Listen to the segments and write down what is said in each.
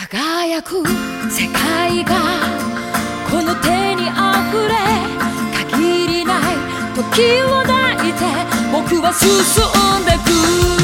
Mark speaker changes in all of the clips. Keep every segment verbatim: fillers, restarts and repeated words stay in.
Speaker 1: 輝く世界がこの手にあふれ、限りない時を抱いて僕は進んでく。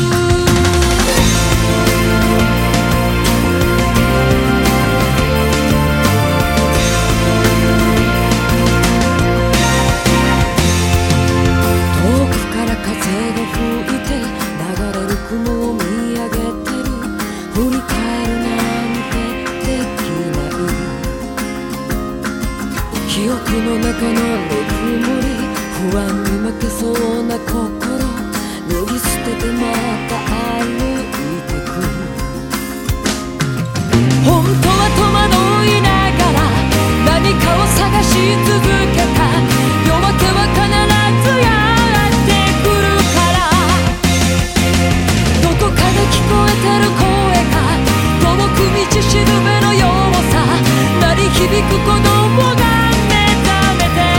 Speaker 1: 遠くから風が吹いて流れる雲を見上げてる。振り返るなんてできない。記憶の中のぬくもり、不安に負けそうな心、脱ぎ捨ててまた歩いてく。本当は戸惑いながら何かを探し続けた。夜明けは必ずやってくるから。どこかで聞こえてる声が遠く道しるべのようさ、鳴り響く鼓動が目覚めて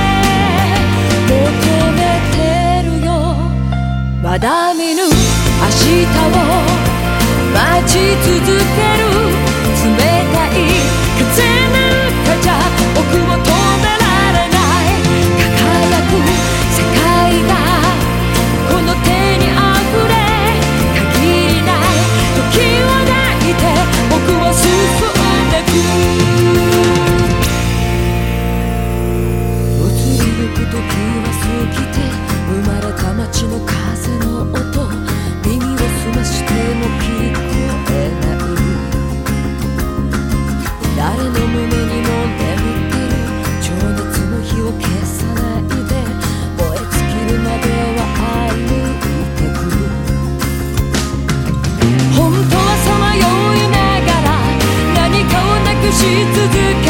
Speaker 1: 求めてるよ。まだ見ぬ明日を待ち続ける。冷たい風なんかじゃ僕を止められない。輝く世界がこの手にあふれ、限りない時を抱いて僕は進んでく。移りゆく時は過ぎて、生まれた街の風の音、耳を澄ましても聞こえない。誰の胸にも眠ってる情熱の火を消さないで、燃え尽きるまでは歩いてく。本当はさまよいながら何かをなくし続け